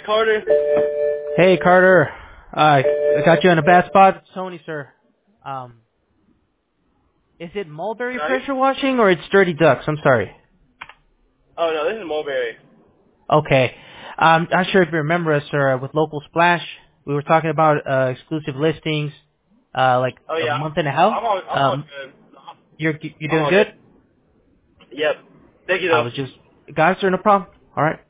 Carter. Hey, Carter. I got you in a bad spot. It's Tony, sir. Is it Mulberry Right? pressure washing or it's Dirty Ducks? I'm sorry. Oh, no, this is Mulberry. Okay. Not sure if you remember us, sir, with Local Splash. We were talking about exclusive listings like Oh, a yeah. month and a half. I'm all good. You're I'm doing all good? good. Yep. Thank you, I though. was just... Got it, sir, no problem. All right.